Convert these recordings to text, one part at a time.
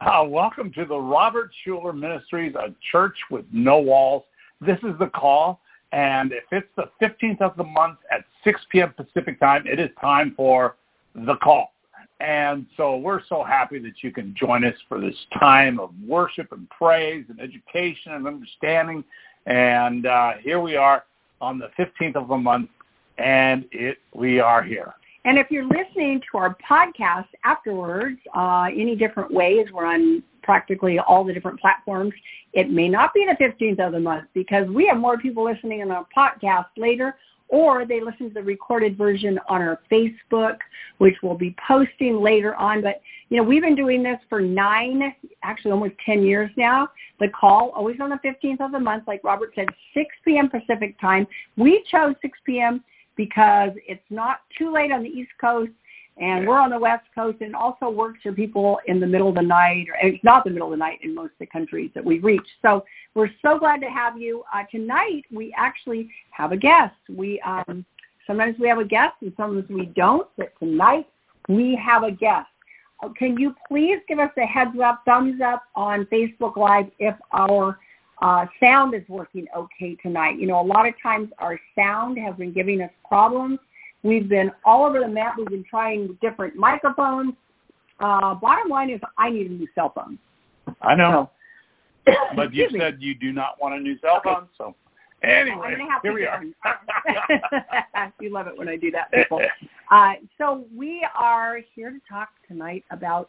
Welcome to the Robert Schuller Ministries, a church with no walls. This is the call, and if it's the 15th of the month at 6 p.m. Pacific time, it is time for the call. And so we're so happy that you can join us for this time of worship and praise and education and understanding. And here we are on the 15th of the month, and we are here. And if you're listening to our podcast afterwards, any different ways, we're on practically all the different platforms. It may not be the 15th of the month because we have more people listening on our podcast later, or they listen to the recorded version on our Facebook, which we'll be posting later on. But, you know, we've been doing this for almost 10 years now. The call, always on the 15th of the month, like Robert said, 6 p.m. Pacific time. We chose 6 p.m. because it's not too late on the East Coast, and we're on the West Coast, and it also works for people in the middle of the night, or it's not the middle of the night in most of the countries that we reach. So we're so glad to have you. Tonight, we actually have a guest. Sometimes we have a guest, and sometimes we don't, but tonight we have a guest. Can you please give us a heads up, thumbs up on Facebook Live if our sound is working okay tonight? You know, a lot of times our sound has been giving us problems. We've been all over the map. We've been trying different microphones. Bottom line is I need a new cell phone. I know. So, but you said you do not want a new cell phone, so anyway, here we are. You love it when I do that, people. So we are here to talk tonight about,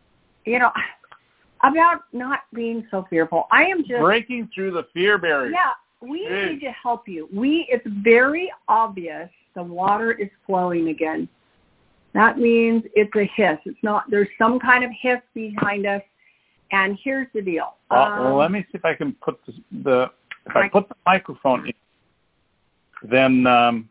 about not being so fearful. I am just breaking through the fear barrier. Yeah, we need to help you. It's very obvious the water is flowing again. That means it's a hiss. It's not. There's some kind of hiss behind us. And here's the deal. Well, let me see if I can put if I put the microphone in, then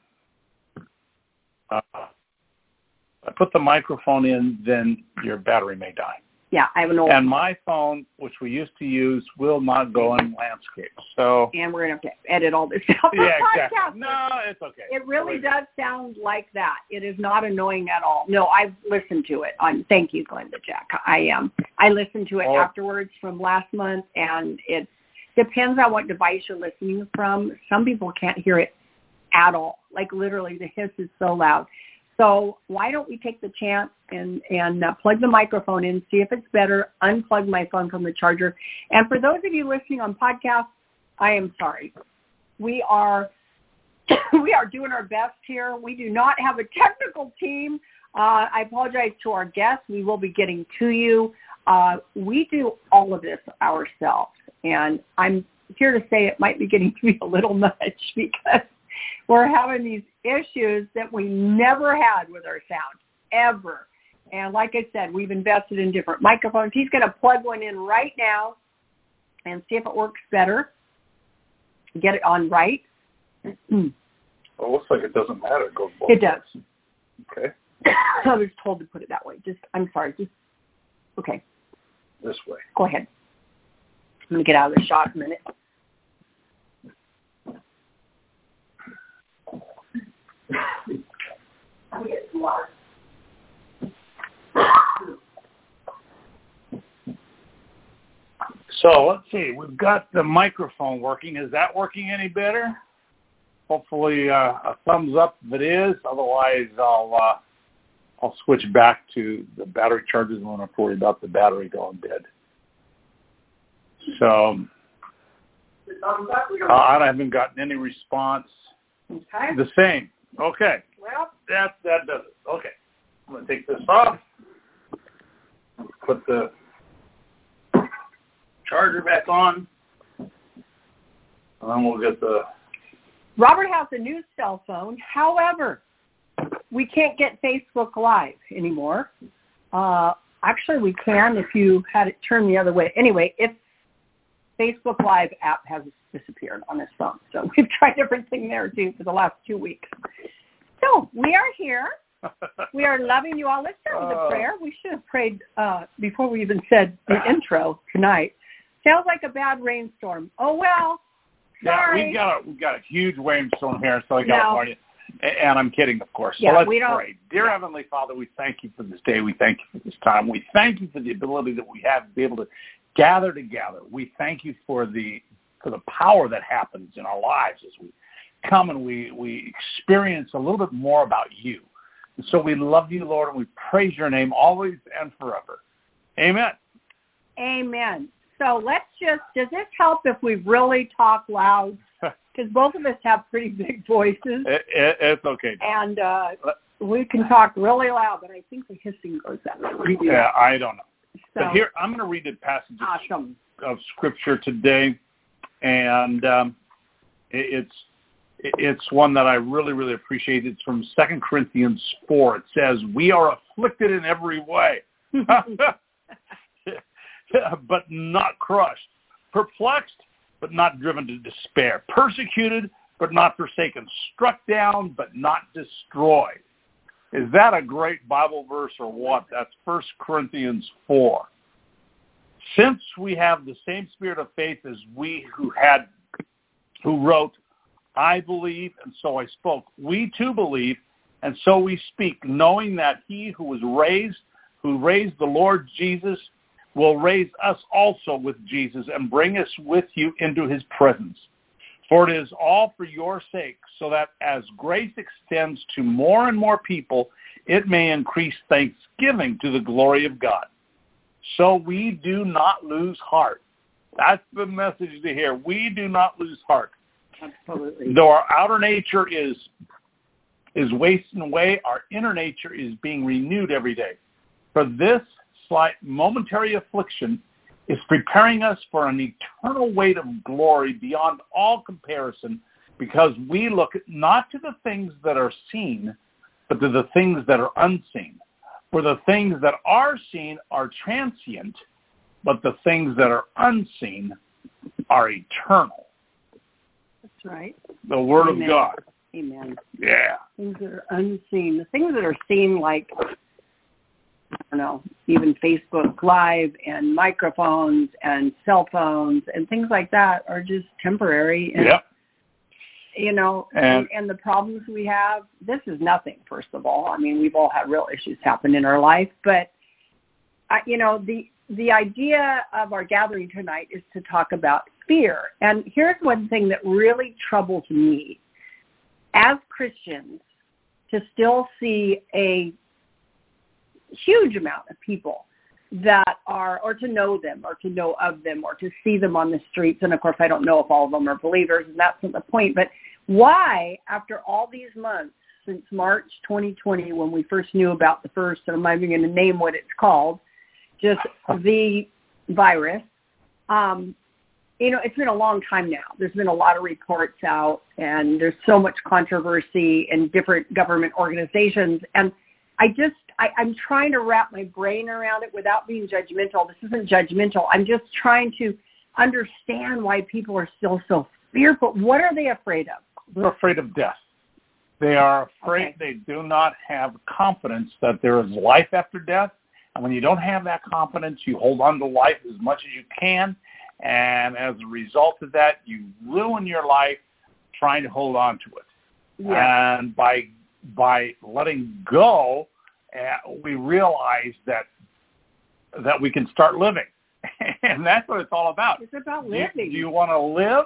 I put the microphone in, then your battery may die. Yeah, I have an old And my phone, which we used to use, will not go in landscape. So and we're going to have to edit all this stuff. Yeah, exactly. No, it's okay. It really does sound like that. It is not annoying at all. No, I've listened to it. Thank you, Glenda Jack. I listened to it afterwards from last month, and it depends on what device you're listening from. Some people can't hear it at all. Like literally, the hiss is so loud. So why don't we take the chance and plug the microphone in, see if it's better, unplug my phone from the charger. And for those of you listening on podcast, I am sorry. We are doing our best here. We do not have a technical team. I apologize to our guests. We will be getting to you. We do all of this ourselves. And I'm here to say it might be getting to be a little much because we're having these issues that we never had with our sound, ever. And like I said, we've invested in different microphones. He's going to plug one in right now and see if it works better. Get it on right. Well, it looks like it doesn't matter. It goes both It does. Okay. I was told to put it that way. I'm sorry. Okay. This way. Go ahead. I'm going to get out of the shot a minute. So let's see. We've got the microphone working. Is that working any better? Hopefully a thumbs up if it is. Otherwise, I'll switch back to the battery chargers and not worry about the battery going dead. So I haven't gotten any response. Okay. The same. Okay. Well, that does it. Okay. I'm going to take this off. Put the charger back on. And then we'll get the... Robert has a new cell phone. However, we can't get Facebook Live anymore. Actually, we can if you had it turned the other way. Anyway, Facebook Live app has disappeared on his phone. So we've tried everything there, too, for the last 2 weeks. So we are here. We are loving you all. Let's start with a prayer. We should have prayed before we even said the intro tonight. Sounds like a bad rainstorm. Oh, well, sorry. Yeah, we've got a huge rainstorm here in Southern California. And I'm kidding, of course. Yeah, so let's we don't, pray. Dear Heavenly Father, we thank you for this day. We thank you for this time. We thank you for the ability that we have to be able to gather together. We thank you for the power that happens in our lives as we come and we experience a little bit more about you. And so we love you, Lord, and we praise your name always and forever. Amen. Amen. So does this help if we really talk loud? Because both of us have pretty big voices. It's okay. And we can talk really loud, but I think the hissing goes out. Yeah, I don't know. So, but here, I'm going to read a passage awesome. of Scripture today, and it's one that I really, really appreciate. It's from 2 Corinthians 4. It says, we are afflicted in every way, but not crushed, perplexed, but not driven to despair, persecuted, but not forsaken, struck down, but not destroyed. Is that a great Bible verse or what? That's 1 Corinthians 4. Since we have the same spirit of faith as we who wrote, I believe, and so I spoke. We too believe, and so we speak, knowing that he who raised the Lord Jesus, will raise us also with Jesus and bring us with you into his presence. For it is all for your sake, so that as grace extends to more and more people, it may increase thanksgiving to the glory of God. So we do not lose heart. That's the message to hear. We do not lose heart. Absolutely. Though our outer nature is wasting away, our inner nature is being renewed every day. For this slight momentary affliction is preparing us for an eternal weight of glory beyond all comparison, because we look not to the things that are seen, but to the things that are unseen. For the things that are seen are transient, but the things that are unseen are eternal. That's right. The Word Amen. of God. Amen. Yeah. Things that are unseen. The things that are seen, like, I don't know, even Facebook Live and microphones and cell phones and things like that are just temporary. And, yep. You know, and the problems we have, this is nothing, first of all. I mean, we've all had real issues happen in our life. But, you know, the idea of our gathering tonight is to talk about fear. And here's one thing that really troubles me. As Christians, to still see a huge amount of people that are, or to know them, or to know of them, or to see them on the streets. And of course, I don't know if all of them are believers, and that's not the point. But why, after all these months, since March 2020, when we first knew about the first, and I'm not even going to name what it's called, just the virus, you know, it's been a long time now. There's been a lot of reports out, and there's so much controversy in different government organizations. And I'm trying to wrap my brain around it without being judgmental. This isn't judgmental. I'm just trying to understand why people are still so fearful. What are they afraid of? They're afraid of death. They are afraid. Okay. They do not have confidence that there is life after death. And when you don't have that confidence, you hold on to life as much as you can. And as a result of that, you ruin your life trying to hold on to it. Yeah. And by letting go, we realize that we can start living. And that's what it's all about. It's about living. Do you want to live?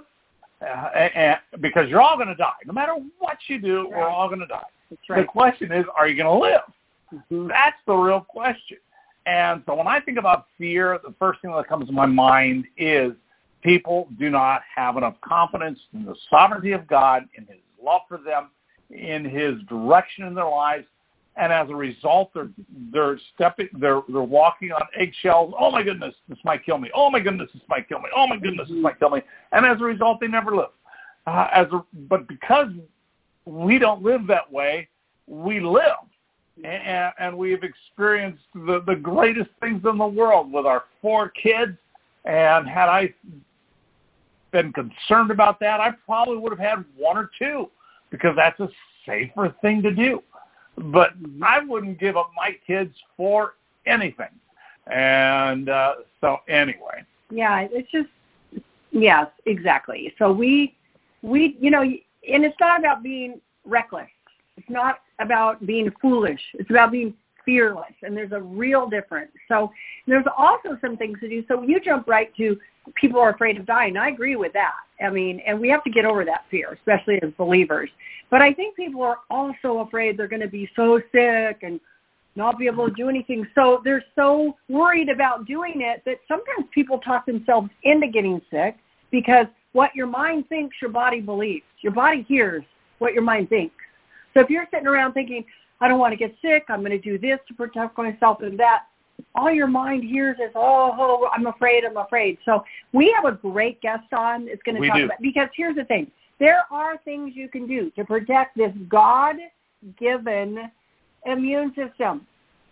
Because you're all going to die. No matter what you do, right. We're all going to die. That's right. The question is, are you going to live? Mm-hmm. That's the real question. And so when I think about fear, the first thing that comes to my mind is people do not have enough confidence in the sovereignty of God, in his love for them, in his direction in their lives. And as a result, they're walking on eggshells. Oh my goodness, this might kill me. Oh my goodness, this might kill me. Oh my goodness, this might kill me. And as a result, they never live. But because we don't live that way, we live. And we've experienced the greatest things in the world with our 4 kids. And had I been concerned about that, I probably would have had 1 or 2, because that's a safer thing to do. But I wouldn't give up my kids for anything. And so anyway. Yeah, it's just, yes, exactly. So we, you know, and it's not about being reckless. It's not about being foolish. It's about being fearless, and there's a real difference. So there's also some things to do. So you jump right to people are afraid of dying. I agree with that. I mean, and we have to get over that fear, especially as believers. But I think people are also afraid they're going to be so sick and not be able to do anything. So they're so worried about doing it that sometimes people talk themselves into getting sick, because what your mind thinks, your body believes. Your body hears what your mind thinks. So if you're sitting around thinking, I don't want to get sick, I'm going to do this to protect myself and that, all your mind hears is, oh, I'm afraid. So we have a great guest on that's going to talk about, because here's the thing. There are things you can do to protect this God-given immune system.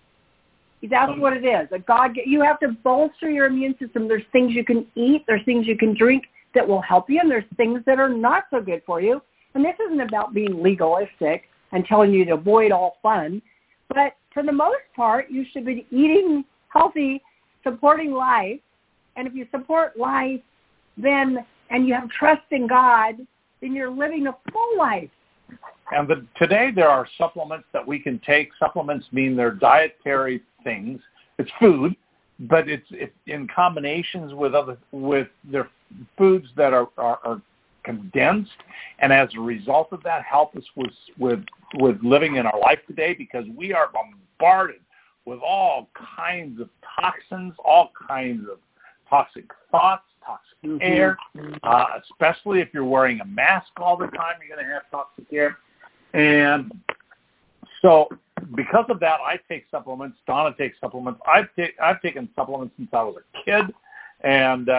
That's what it is. You have to bolster your immune system. There's things you can eat. There's things you can drink that will help you, and there's things that are not so good for you. And this isn't about being legalistic and telling you to avoid all fun. But for the most part, you should be eating healthy, supporting life. And if you support life, then and you have trust in God, then you're living a full life. And today there are supplements that we can take. Supplements mean they're dietary things. It's food, but it's in combinations with their foods that are condensed, and as a result of that, help us with living in our life today, because we are bombarded with all kinds of toxins, all kinds of toxic thoughts, toxic air, especially if you're wearing a mask all the time, you're going to have toxic air. And so because of that, I take supplements. Donna takes supplements. I've taken supplements since I was a kid. And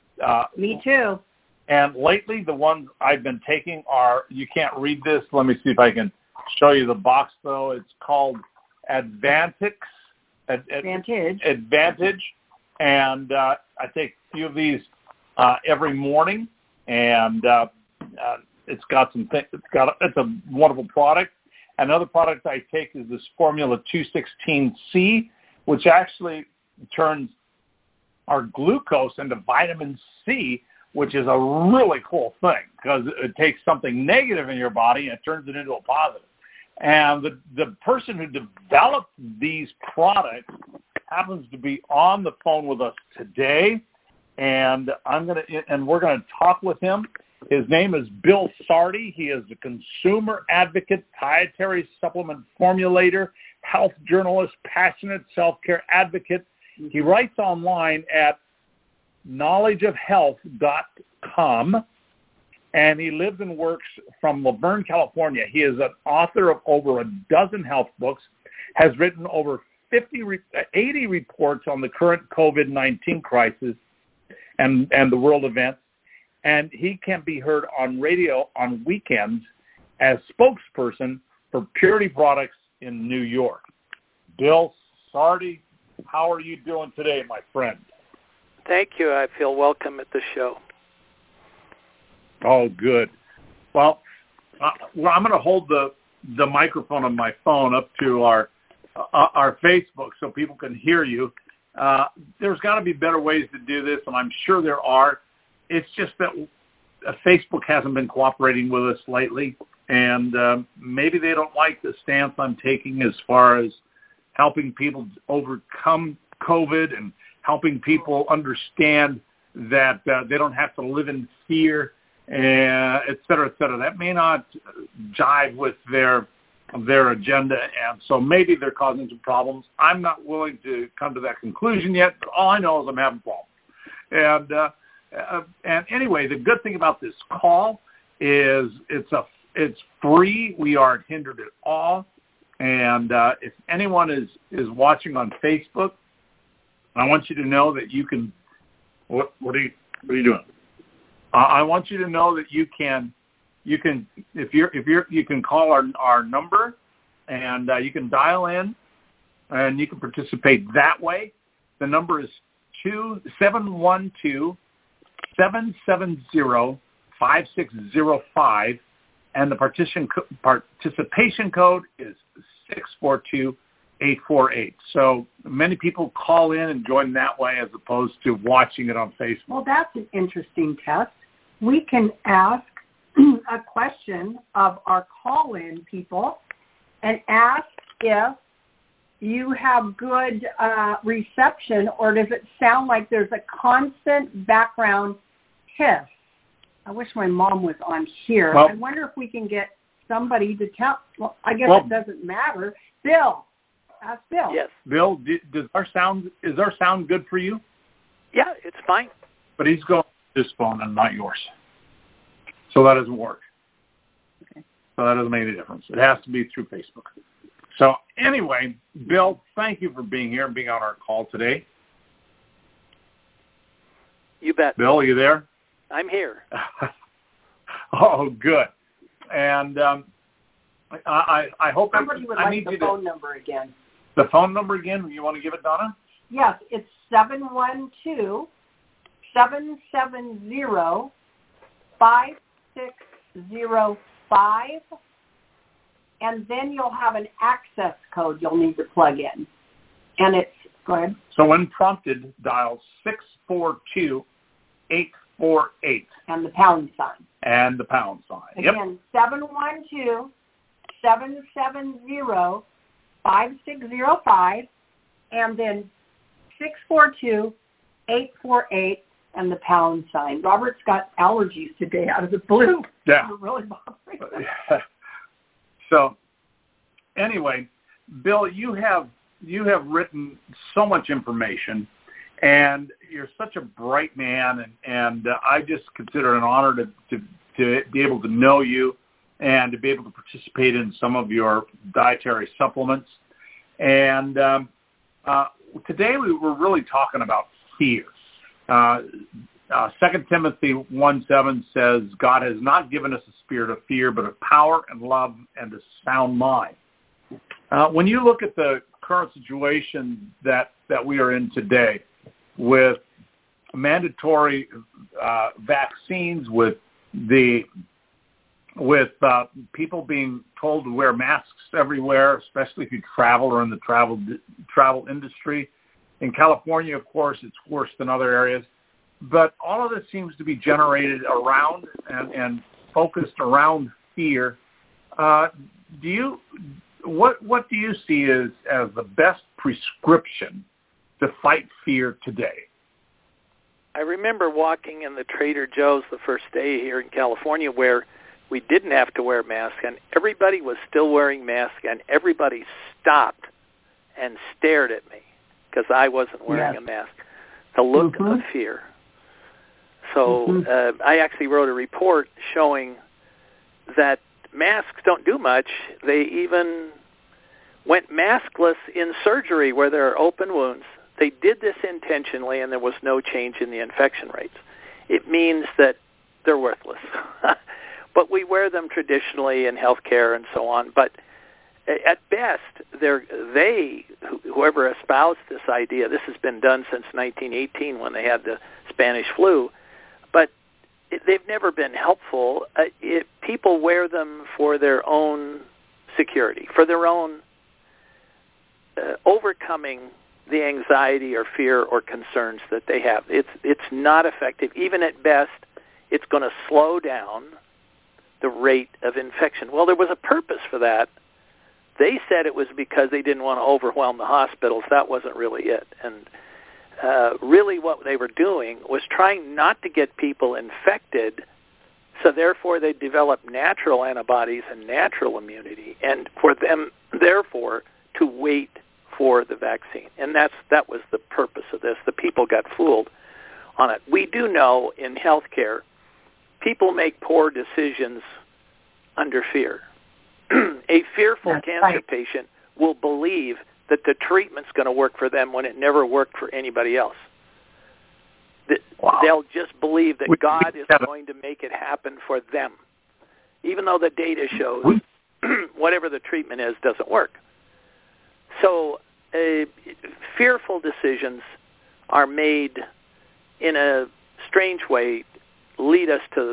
me too. And lately, the ones I've been taking are, you can't read this. Let me see if I can show you the box, though. It's called Advantage. And I take a few of these every morning. And it's a wonderful product. Another product I take is this Formula 216C, which actually turns our glucose into vitamin C, which is a really cool thing, because it takes something negative in your body and it turns it into a positive. And the person who developed these products happens to be on the phone with us today, and we're gonna talk with him. His name is Bill Sardi. He is a consumer advocate, dietary supplement formulator, health journalist, passionate self-care advocate. He writes online at knowledgeofhealth.com, and he lives and works from Laverne, California. He is an author of over a dozen health books, has written over 80 reports on the current COVID-19 crisis and the world events. And he can be heard on radio on weekends as spokesperson for Purity Products in New York. Bill Sardi, how are you doing today, my friend? Thank you. I feel welcome at the show. Oh, good. Well, I'm going to hold the microphone on my phone up to our Facebook so people can hear you. There's got to be better ways to do this, and I'm sure there are. It's just that Facebook hasn't been cooperating with us lately, and maybe they don't like the stance I'm taking as far as helping people overcome COVID and helping people understand that they don't have to live in fear, et cetera, et cetera. That may not jive with their agenda, and so maybe they're causing some problems. I'm not willing to come to that conclusion yet, but all I know is I'm having problems. And anyway, the good thing about this call is it's free. We aren't hindered at all. And if anyone is watching on Facebook, I want you to know that you can. What are you doing? I want you to know that you can call our number, and you can dial in, and you can participate that way. The number is 770-5605, and the participation code is 642848. So many people call in and join that way as opposed to watching it on Facebook. Well, that's an interesting test. We can ask a question of our call-in people, and ask if you have good reception, or does it sound like there's a constant background hiss? I wish my mom was on here. Well, I wonder if we can get somebody to tell. Well, I guess it doesn't matter. Bill, ask Bill. Yes. Bill, is our sound good for you? Yeah, it's fine. But he's going to his phone and not yours. So that doesn't work. Okay. So that doesn't make any difference. It has to be through Facebook. So anyway, Bill, thank you for being here and being on our call today. You bet. Bill, are you there? I'm here. Oh, good. And I hope somebody would like the phone number again. The phone number again? You want to give it, Donna? Yes, it's 712-770-5605. And then you'll have an access code you'll need to plug in. And it's, go ahead. So when prompted, dial 642-848. And the pound sign. And the pound sign. Again, 712-770-5605. And then 642-848 and the pound sign. Robert's got allergies today out of the blue. Yeah. They're really bothering him. So, anyway, Bill, you have written so much information, and you're such a bright man, and I just consider it an honor to be able to know you and to be able to participate in some of your dietary supplements. And today we were really talking about fear. 2 Timothy 1:7 says, God has not given us a spirit of fear, but of power and love and a sound mind. When you look at the current situation that we are in today with mandatory vaccines, with people being told to wear masks everywhere, especially if you travel or in the travel industry. In California, of course, it's worse than other areas. But all of this seems to be generated around and focused around fear. What do you see as the best prescription to fight fear today? I remember walking in the Trader Joe's the first day here in California where we didn't have to wear masks, and everybody was still wearing masks, and everybody stopped and stared at me because I wasn't wearing a mask. The look of fear. So I actually wrote a report showing that masks don't do much. They even went maskless in surgery where there are open wounds. They did this intentionally, and there was no change in the infection rates. It means that they're worthless. But we wear them traditionally in healthcare and so on. But at best, whoever espoused this idea, this has been done since 1918 when they had the Spanish flu, but they've never been helpful. People wear them for their own security, for their own overcoming the anxiety or fear or concerns that they have. It's not effective. Even at best, it's going to slow down the rate of infection. Well, there was a purpose for that. They said it was because they didn't want to overwhelm the hospitals. That wasn't really it. And really what they were doing was trying not to get people infected, so therefore they developed natural antibodies and natural immunity, and for them, therefore, to wait for the vaccine. And that was the purpose of this. The people got fooled on it. We do know in healthcare, people make poor decisions under fear. A fearful cancer patient will believe that the treatment's going to work for them when it never worked for anybody else. They'll just believe that God is going to make it happen for them, even though the data shows whatever the treatment is doesn't work. So fearful decisions are made in a strange way, lead us to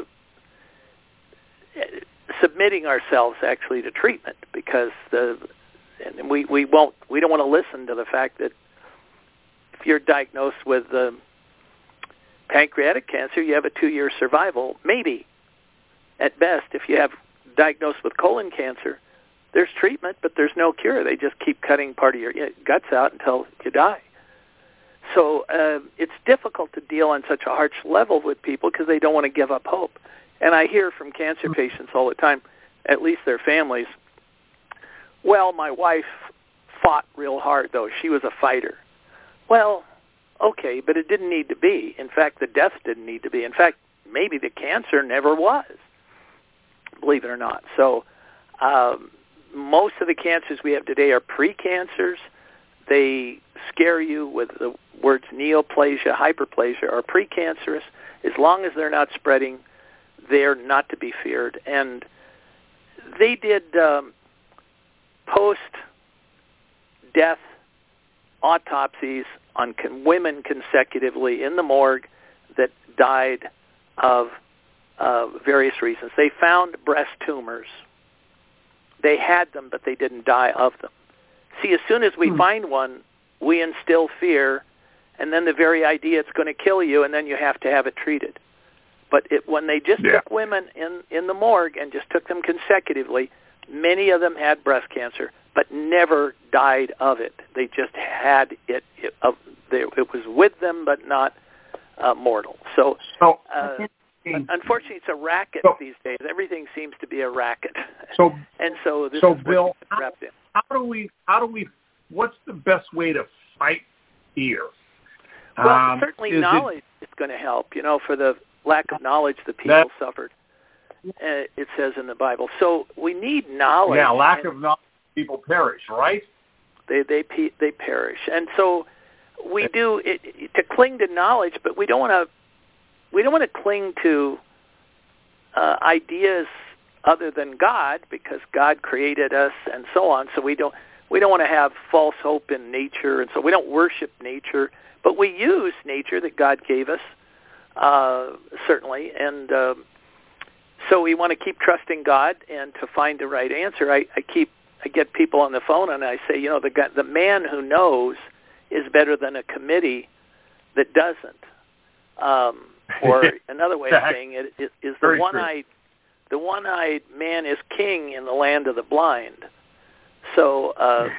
submitting ourselves actually to treatment, because we don't want to listen to the fact that if you're diagnosed with pancreatic cancer, you have a 2-year survival, maybe. At best, if you have diagnosed with colon cancer, there's treatment, but there's no cure. They just keep cutting part of your guts out until you die. So it's difficult to deal on such a harsh level with people because they don't want to give up hope. And I hear from cancer patients all the time, at least their families, well, my wife fought real hard, though. She was a fighter. Well, okay, but it didn't need to be. In fact, the death didn't need to be. In fact, maybe the cancer never was, believe it or not. So most of the cancers we have today are precancers. They scare you with the words neoplasia, hyperplasia, or precancerous. As long as they're not spreading, they're not to be feared. And they did post-death autopsies on women consecutively in the morgue that died of various reasons. They found breast tumors. They had them, but they didn't die of them. See, as soon as we find one, we instill fear, and then the very idea it's going to kill you, and then you have to have it treated. But when they just took women in the morgue and just took them consecutively, many of them had breast cancer, but never died of it. They just had it. It was with them, but not mortal. So unfortunately, it's a racket these days. Everything seems to be a racket. So this is Bill, wrapped in. How do we? What's the best way to fight fear? Well, certainly knowledge is going to help. For the lack of knowledge, the people suffered. It says in the Bible. So we need knowledge. Yeah, lack of knowledge, people perish, right? They perish, and so we do to cling to knowledge, but we don't want to cling to ideas other than God, because God created us and so on. So we don't want to have false hope in nature, and so we don't worship nature, but we use nature that God gave us, certainly, and so we want to keep trusting God and to find the right answer. I get people on the phone and I say, the man who knows is better than a the doesn't. Or another way of saying it is the one-eyed man is king in the land of the blind. So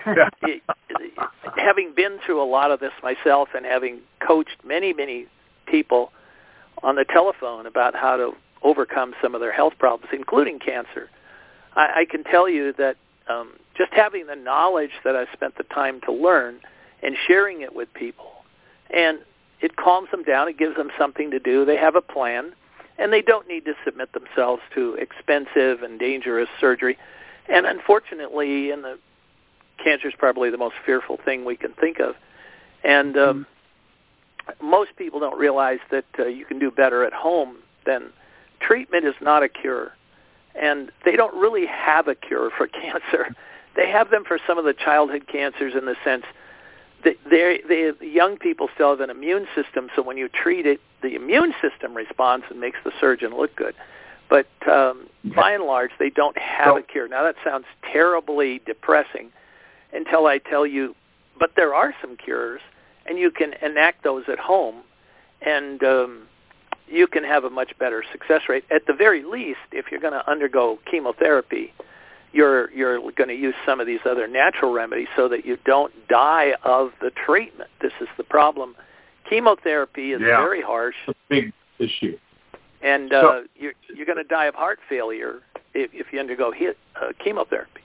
having been through a lot of this myself and having coached many, many people on the telephone about how to overcome some of their health problems, including cancer, I can tell you that just having the knowledge that I spent the time to learn and sharing it with people, and it calms them down, it gives them something to do, they have a plan, and they don't need to submit themselves to expensive and dangerous surgery. And unfortunately, cancer is probably the most fearful thing we can think of. And most people don't realize that you can do better at home than treatment is not a cure. And they don't really have a cure for cancer. They have them for some of the childhood cancers in the sense that the young people still have an immune system, so when you treat it, the immune system responds and makes the surgeon look good. But by and large, they don't have a cure. Now, that sounds terribly depressing until I tell you, but there are some cures, and you can enact those at home, and you can have a much better success rate. At the very least, if you're going to undergo chemotherapy, you're going to use some of these other natural remedies so that you don't die of the treatment. This is the problem. Chemotherapy is very harsh. It's a big issue. And you're going to die of heart failure if you undergo chemotherapy.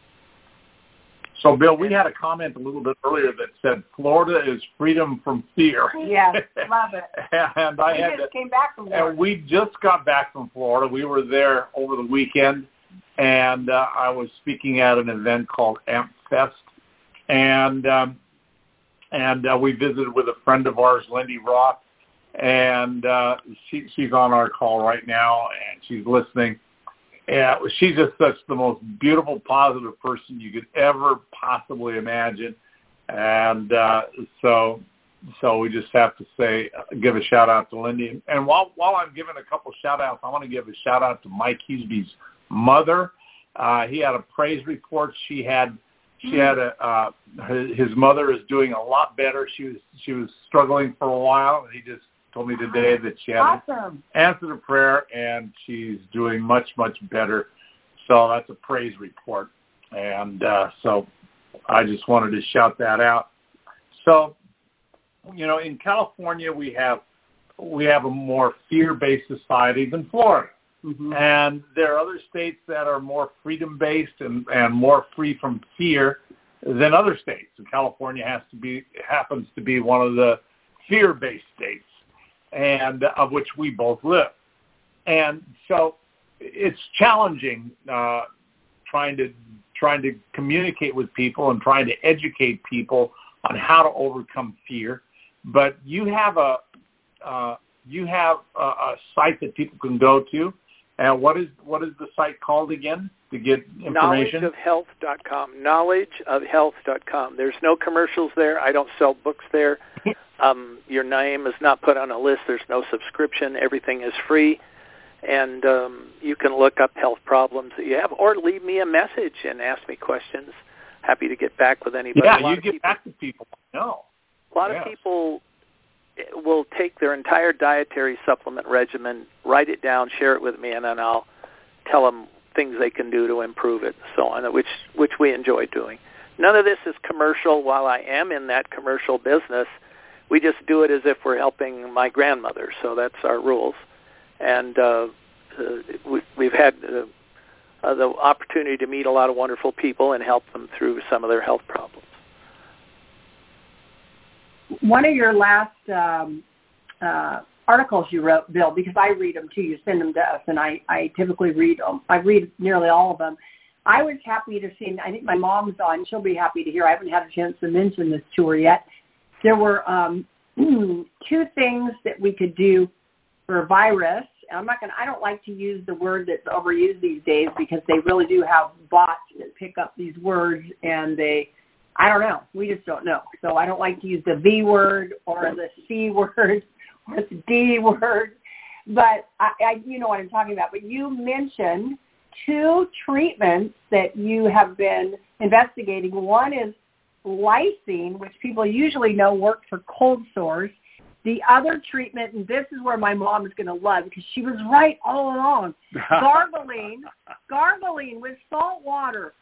So, Bill, we had a comment a little bit earlier that said Florida is freedom from fear. Yes, love it. And came back from Florida. And we just got back from Florida. We were there over the weekend, and I was speaking at an event called Amp Fest, and we visited with a friend of ours, Lindy Roth, and she's on our call right now, and she's listening. Yeah, she's just such the most beautiful, positive person you could ever possibly imagine, and so we just have to give a shout out to Lindy. And while I'm giving a couple shout outs, I want to give a shout out to Mike Husby's mother. He had a praise report. His mother is doing a lot better. She was struggling for a while, and he just told me today that she had answered a prayer, and she's doing much, much better. So that's a praise report. And so I just wanted to shout that out. So, in California, we have a more fear-based society than Florida. Mm-hmm. And there are other states that are more freedom-based and more free from fear than other states. And California happens to be one of the fear-based states, and of which we both live. And so it's challenging trying to communicate with people and trying to educate people on how to overcome fear. But you have a site that people can go to. And what is the site called again to get information? KnowledgeOfHealth.com. KnowledgeOfHealth.com. There's no commercials there. I don't sell books there. Your name is not put on a list. There's no subscription. Everything is free. And you can look up health problems that you have, or leave me a message and ask me questions. Happy to get back with anybody. Yeah, you get back to people. No. A lot of people will take their entire dietary supplement regimen, write it down, share it with me, and then I'll tell them things they can do to improve it, so on, which we enjoy doing. None of this is commercial. While I am in that commercial business, we just do it as if we're helping my grandmother, so that's our rules. And we've had the opportunity to meet a lot of wonderful people and help them through some of their health problems. One of your last articles you wrote, Bill, because I read them too. You send them to us, and I typically read them. I read nearly all of them. I was happy to see, I think my mom's on. She'll be happy to hear. I haven't had a chance to mention this to her yet. There were 2 things that we could do for a virus. I don't like to use the word that's overused these days because they really do have bots that pick up these words, and I don't know. We just don't know. So I don't like to use the V word or the C word or the D word. But I you know what I'm talking about. But you mentioned 2 treatments that you have been investigating. One is lysine, which people usually know works for cold sores. The other treatment, and this is where my mom is going to love because she was right all along, gargling with salt water.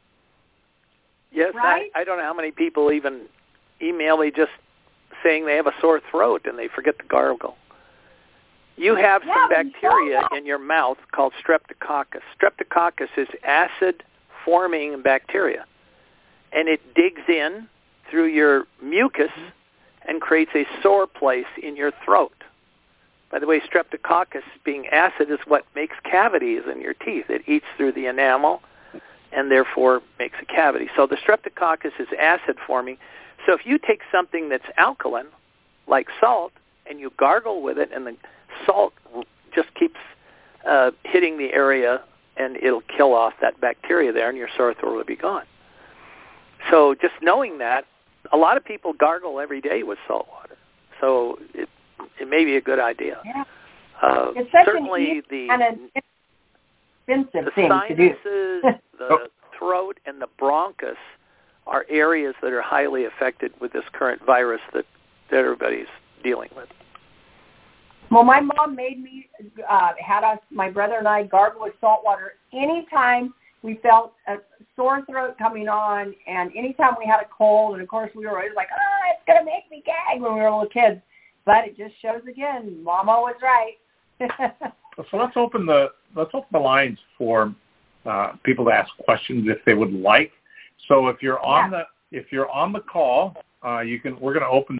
Yes, right? I don't know how many people even email me just saying they have a sore throat and they forget to gargle. You have some bacteria in your mouth called Streptococcus. Streptococcus is acid-forming bacteria, and it digs in through your mucus and creates a sore place in your throat. By the way, Streptococcus, being acid, is what makes cavities in your teeth. It eats through the enamel and therefore makes a cavity. So the Streptococcus is acid-forming. So if you take something that's alkaline, like salt, and you gargle with it, and the salt just keeps hitting the area, and it'll kill off that bacteria there, and your sore throat will be gone. So just knowing that, a lot of people gargle every day with salt water. So it may be a good idea. Yeah. It's such certainly an expensive thing sinuses, to do. the throat, and the bronchus are areas that are highly affected with this current virus that everybody's dealing with. Well, my mom made me, my brother and I gargle with salt water anytime we felt a sore throat coming on, and anytime we had a cold, and of course we were always like, it's going to make me gag when we were little kids. But it just shows again, Mama was right. So let's open the lines for people to ask questions if they would like. So if you're on the call, we're going to open.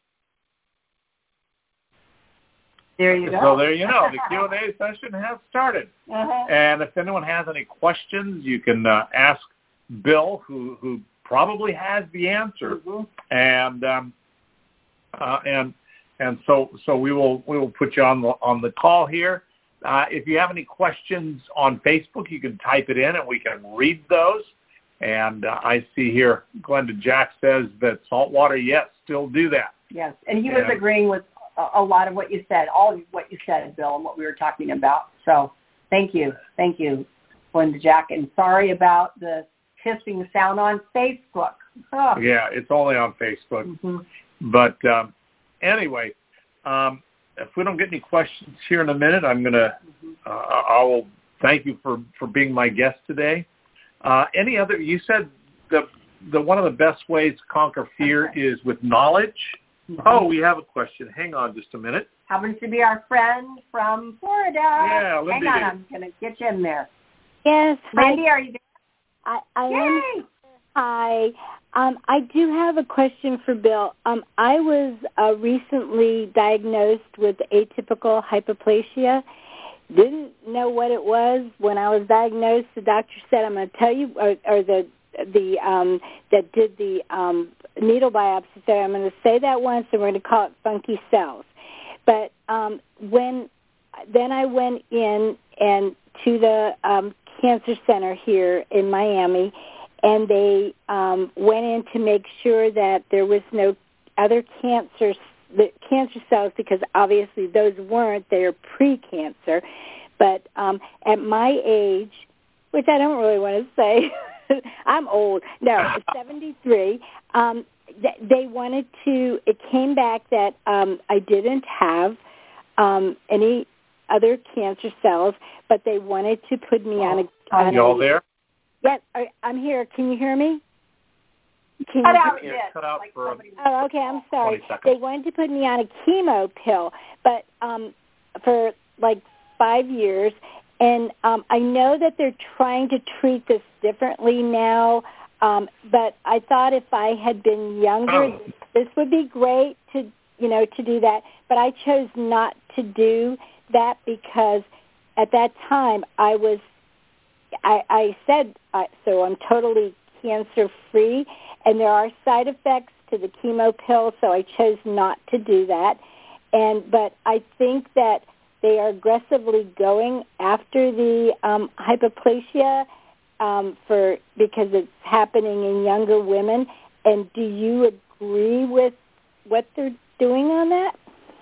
There you go. So there you know, the Q&A session has started. Uh-huh. And if anyone has any questions, you can ask Bill, who probably has the answer. Mm-hmm. And so we will put you on the call here. If you have any questions on Facebook, you can type it in and we can read those. And I see here, Glenda Jack says that saltwater, yes, still do that. Yes, and he was agreeing with a lot of what you said, all of what you said, Bill, and what we were talking about. So thank you, Glenda Jack. And sorry about the hissing sound on Facebook. Oh. Yeah, it's only on Facebook. Mm-hmm. But anyway, if we don't get any questions here in a minute, I will thank you for being my guest today. Any other? You said the one of the best ways to conquer fear is with knowledge. Mm-hmm. Oh, we have a question. Hang on just a minute. Happens to be our friend from Florida. Yeah, Lindy. Hang on, I'm going to get you in there. Yes. Lindy, are you there? I Yay! am. Hi. I do have a question for Bill. I was recently diagnosed with atypical hypoplasia. Didn't know what it was when I was diagnosed. The doctor said, "I'm going to tell you," or the that did the needle biopsy said, "I'm going to say that once, and we're going to call it funky cells." But then I went in and to the cancer center here in Miami, and they went in to make sure that there was no other cancer cells, because obviously those weren't, they're pre-cancer. But at my age, which I don't really want to say, I'm old, no, 73, they wanted to, it came back that I didn't have any other cancer cells, but they wanted to put me on a... Are you all there? Yes, I'm here. Can you hear me? Cut out a bit. Cut out like for Oh, okay, I'm sorry. 20 seconds. They wanted to put me on a chemo pill, but for like 5 years, and I know that they're trying to treat this differently now, but I thought if I had been younger, this would be great to do that, but I chose not to do that because at that time I said, so I'm totally cancer-free, and there are side effects to the chemo pill, so I chose not to do that. But I think that they are aggressively going after the hypoplasia because it's happening in younger women. And do you agree with what they're doing on that?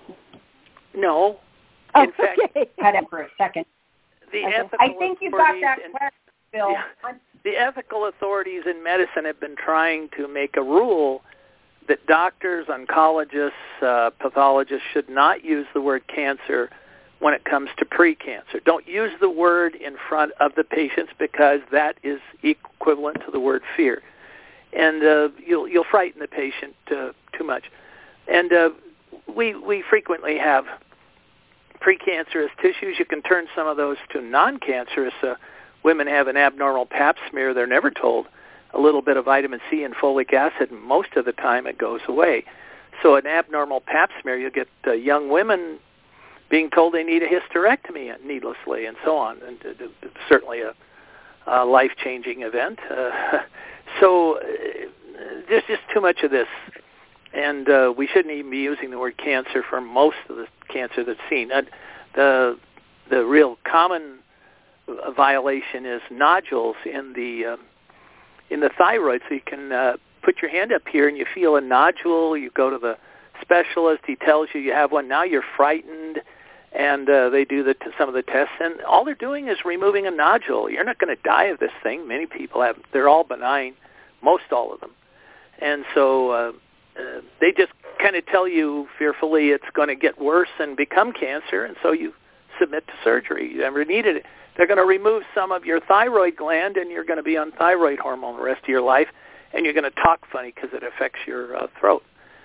No. Oh, in fact, okay. Cut it for a second. the ethical I think you got that authorities question, Bill. the ethical authorities in medicine have been trying to make a rule that doctors, oncologists, pathologists should not use the word cancer when it comes to pre-cancer. Don't use the word in front of the patients because that is equivalent to the word fear. And you'll frighten the patient too much. And we frequently have precancerous tissues. You can turn some of those to non-cancerous. Women have an abnormal pap smear. They're never told. A little bit of vitamin C and folic acid, and most of the time it goes away. So an abnormal pap smear, you get young women being told they need a hysterectomy needlessly and so on. And certainly a life-changing event. So there's just too much of this. And we shouldn't even be using the word cancer for most of the cancer that's seen. The real common violation is nodules in the thyroid. So you can put your hand up here and you feel a nodule. You go to the specialist. He tells you have one. Now you're frightened, and they do some of the tests. And all they're doing is removing a nodule. You're not going to die of this thing. Many people have. They're all benign, most all of them. And so they just kind of tell you fearfully it's going to get worse and become cancer, and so you submit to surgery. You never needed it. They're going to remove some of your thyroid gland, and you're going to be on thyroid hormone the rest of your life, and you're going to talk funny because it affects your throat.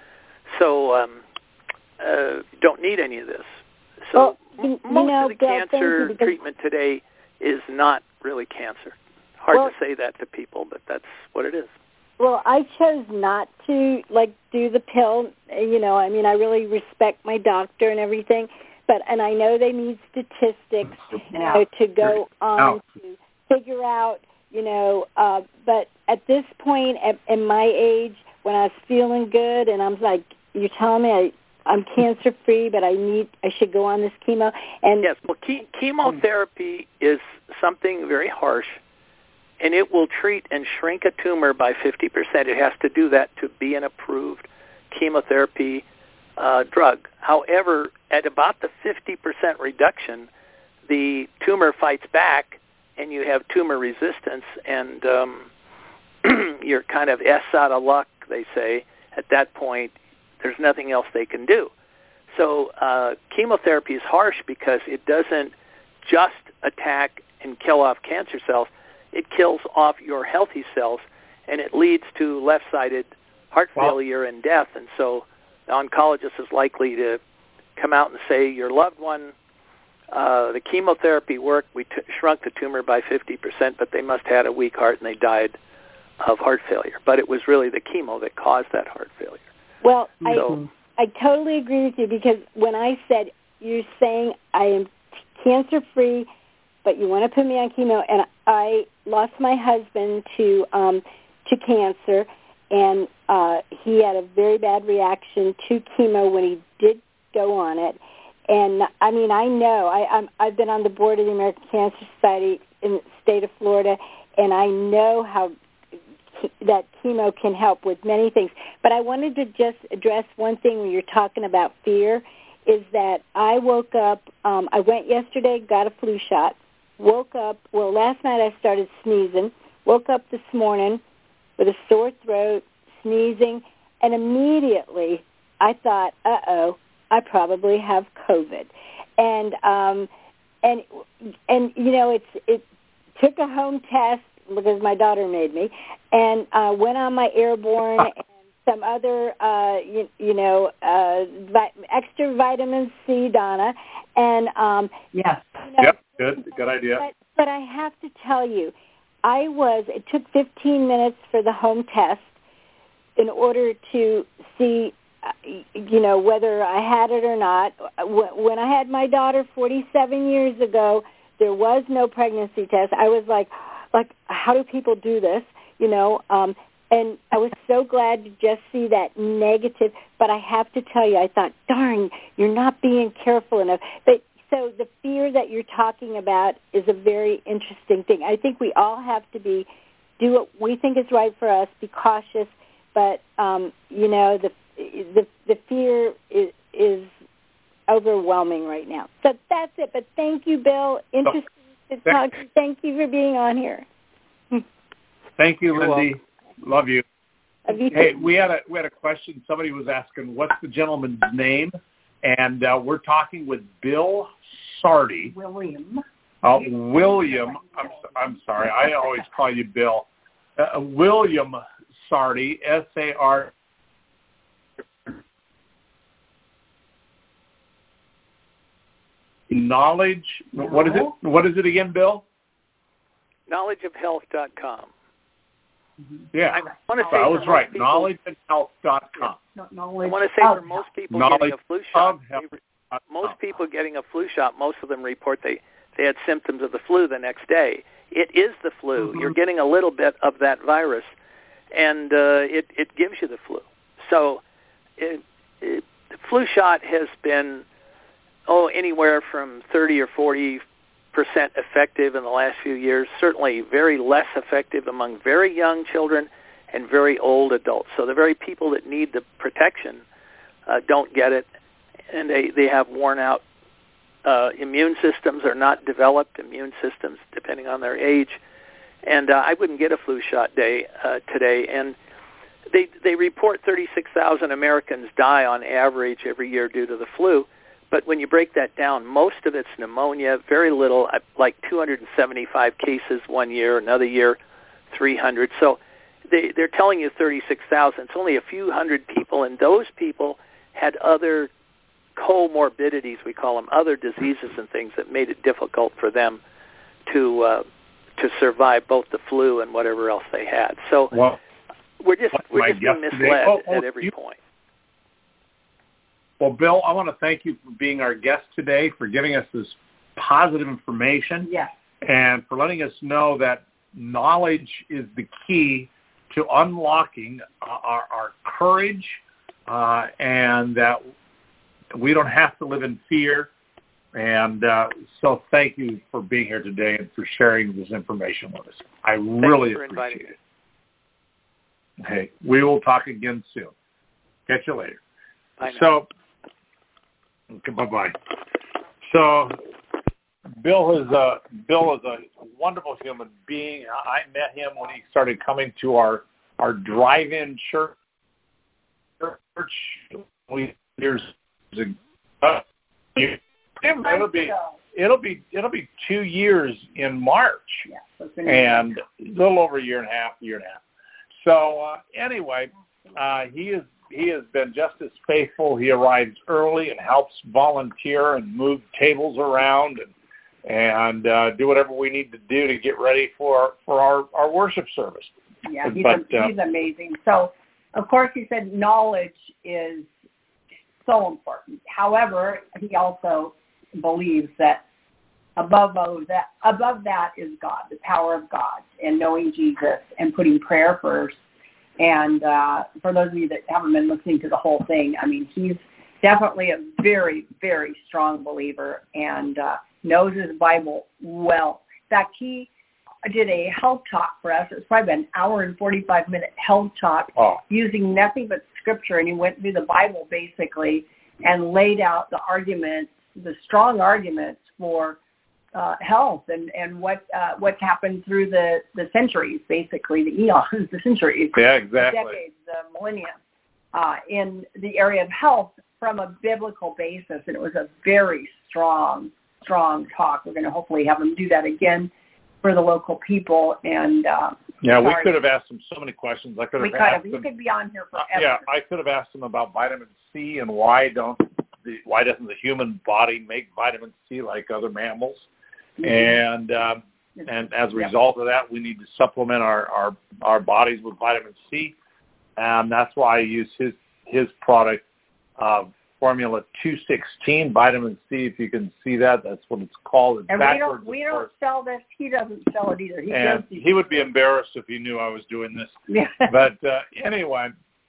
So don't need any of this. So most of the cancer treatment today is not really cancer. Hard to say that to people, but that's what it is. Well, I chose not to, do the pill. I really respect my doctor and everything, and I know they need statistics to go on to figure out, but at this point, at my age, when I was feeling good, and I'm like, you're telling me I'm cancer-free, but I should go on this chemo? And yes, well, chemotherapy is something very harsh, and it will treat and shrink a tumor by 50%. It has to do that to be an approved chemotherapy drug. However, at about the 50% reduction, the tumor fights back, and you have tumor resistance, and you're kind of out of luck, they say. At that point, there's nothing else they can do. So chemotherapy is harsh because it doesn't just attack and kill off cancer cells. it kills off your healthy cells, and it leads to left-sided heart failure and death. And so the oncologist is likely to come out and say, your loved one, the chemotherapy worked, we shrunk the tumor by 50%, but they must have had a weak heart and they died of heart failure. But it was really the chemo that caused that heart failure. Well, I totally agree with you, because when I said, you're saying I am cancer-free, but you want to put me on chemo, and I lost my husband to cancer, and he had a very bad reaction to chemo when he did go on it. And I mean, I know I've been on the board of the American Cancer Society in the state of Florida, and I know how that chemo can help with many things. But I wanted to just address one thing when you're talking about fear, is that I woke up, I went yesterday, got a flu shot, woke up, last night I started sneezing, woke up this morning with a sore throat, sneezing, and immediately I thought, uh-oh, I probably have COVID. And you know, it took a home test because my daughter made me, and went on my airborne and some other, extra vitamin C, Donna, and yes, yep, good idea. But I have to tell you, it took 15 minutes for the home test in order to see, whether I had it or not. When I had my daughter 47 years ago, there was no pregnancy test. I was like, how do people do this? And I was so glad to just see that negative. But I have to tell you, I thought, darn, you're not being careful enough. But so the fear that you're talking about is a very interesting thing. I think we all have to do what we think is right for us, be cautious. But, the fear is overwhelming right now. So that's it. But thank you, Bill. Interesting to talk to you. Thank you for being on here. Thank you, Lindy. Love you. Hey, we had a question. Somebody was asking, what's the gentleman's name? And we're talking with Bill Sardi. William. William. I'm sorry. I always call you Bill. William Sardi, S-A-R. Knowledge. What is it? What is it again, Bill? KnowledgeofHealth.com. Yeah, I want to say I was right. KnowledgeofHealth.com. I want to say for most people getting a flu shot, most people getting a flu shot, most of them report they had symptoms of the flu the next day. It is the flu. Mm-hmm. You're getting a little bit of that virus, and it gives you the flu. So the flu shot has been anywhere from 30 or 40% effective in the last few years, certainly very less effective among very young children and very old adults. So the very people that need the protection don't get it, and they have worn out immune systems or not developed immune systems depending on their age. And I wouldn't get a flu shot today. And they report 36,000 Americans die on average every year due to the flu. But when you break that down, most of it's pneumonia, very little, like 275 cases one year, another year 300. So they're telling you 36,000. It's only a few hundred people, and those people had other comorbidities, we call them, other diseases and things that made it difficult for them to survive both the flu and whatever else they had. So we're just being misled at every point. Well, Bill, I want to thank you for being our guest today, for giving us this positive information, and for letting us know that knowledge is the key to unlocking our courage, and that we don't have to live in fear. And so thank you for being here today and for sharing this information with us. I really appreciate it. Hey, we will talk again soon. Catch you later. Bye now. Okay, bye-bye. So Bill is a wonderful human being. I met him when he started coming to our drive-in church years ago. it'll be 2 years in March, and a little over a year and a half. So anyway, he has been just as faithful. He arrives early and helps volunteer and move tables around and do whatever we need to do to get ready for our worship service. Yeah, he's amazing. So, of course, he said knowledge is so important. However, he also believes that above that is God, the power of God, and knowing Jesus and putting prayer first. And for those of you that haven't been listening to the whole thing, I mean, he's definitely a very, very strong believer and knows his Bible well. In fact, he did a health talk for us. It's probably an hour and 45-minute health talk using nothing but scripture, and he went through the Bible basically and laid out the arguments, the strong arguments for health and what's happened through the centuries, basically the eons, the centuries, yeah, exactly, the decades, the millennia, in the area of health from a biblical basis. And it was a very strong talk. We're going to hopefully have him do that again for the local people. And we could have asked him so many questions. I could have asked him. You could be on here forever. Yeah, I could have asked him about vitamin C and why doesn't the human body make vitamin C like other mammals? Mm-hmm. And as a result of that, we need to supplement our bodies with vitamin C, and that's why I use his product, Formula 216 vitamin C. If you can see that, that's what it's called. It's and backwards, we don't sell this. He doesn't sell it either. He would be embarrassed if he knew I was doing this. Yeah. But anyway,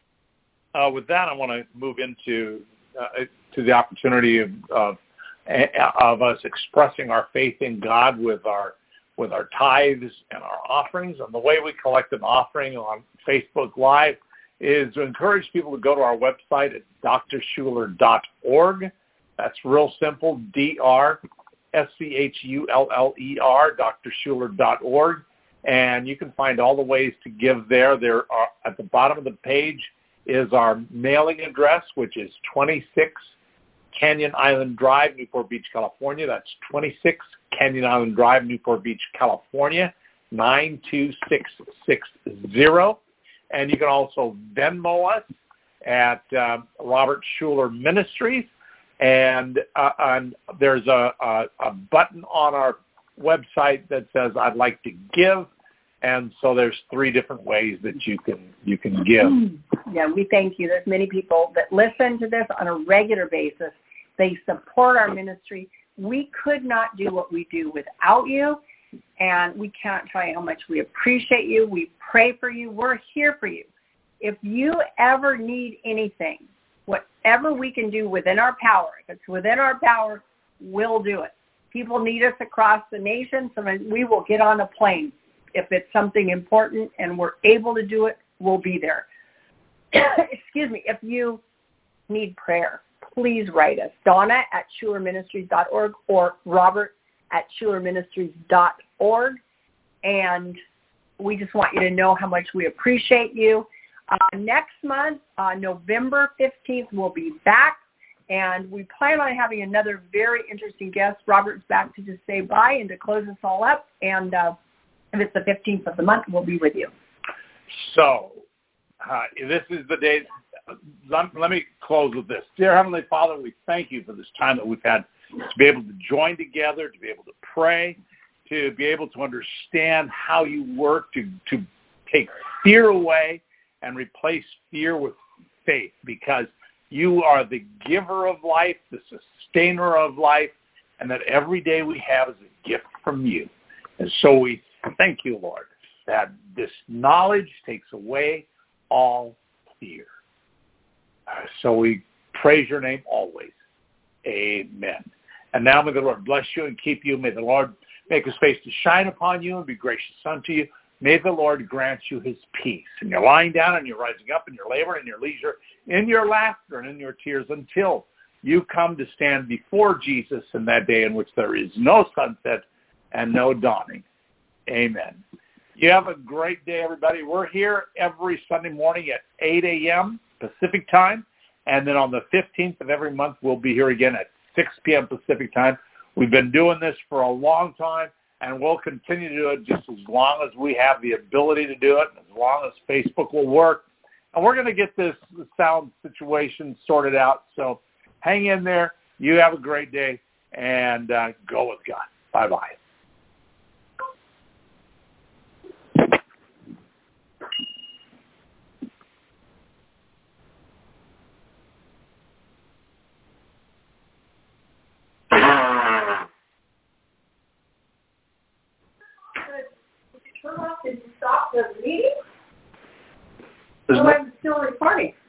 with that, I want to move into to the opportunity of us expressing our faith in God with our tithes and our offerings. And the way we collect an offering on Facebook Live is to encourage people to go to our website at drschuller.org. That's real simple, DRSCHULLER, drschuller.org. And you can find all the ways to give there. There are, at the bottom of the page is our mailing address, which is 26 Canyon Island Drive, Newport Beach, California. That's 26 Canyon Island Drive, Newport Beach, California, 92660. And you can also Venmo us at Robert Schuller Ministries. And there's a button on our website that says, I'd like to give. And so there's 3 different ways that you can give. Yeah, we thank you. There's many people that listen to this on a regular basis. They support our ministry. We could not do what we do without you, and we can't tell you how much we appreciate you. We pray for you. We're here for you. If you ever need anything, whatever we can do within our power, if it's within our power, we'll do it. People need us across the nation, so we will get on a plane. If it's something important and we're able to do it, we'll be there. Excuse me. If you need prayer, please write us, Donna at SchullerMinistries.org or Robert at SchullerMinistries.org. And we just want you to know how much we appreciate you. Next month, November 15th, we'll be back. And we plan on having another very interesting guest. Robert's back to just say bye and to close us all up. And if it's the 15th of the month, we'll be with you. So this is the day. Let me close with this. Dear Heavenly Father, we thank you for this time that we've had to be able to join together, to be able to pray, to be able to understand how you work, to take fear away and replace fear with faith, because you are the giver of life, the sustainer of life, and that every day we have is a gift from you. And so we thank you, Lord, that this knowledge takes away all fear. So we praise your name always. Amen. And now may the Lord bless you and keep you. May the Lord make his face to shine upon you and be gracious unto you. May the Lord grant you his peace. And you're lying down and you're rising up in your labor and your leisure, in your laughter and in your tears, until you come to stand before Jesus in that day in which there is no sunset and no dawning. Amen. You have a great day, everybody. We're here every Sunday morning at 8 a.m. Pacific time. And then on the 15th of every month, we'll be here again at 6 p.m. Pacific time We've been doing this for a long time, and we'll continue to do it just as long as we have the ability to do it, as long as Facebook will work. And we're going to get this sound situation sorted out. So hang in there. You have a great day, and go with God. Bye-bye. Turn off and stop the meeting? So I'm still recording.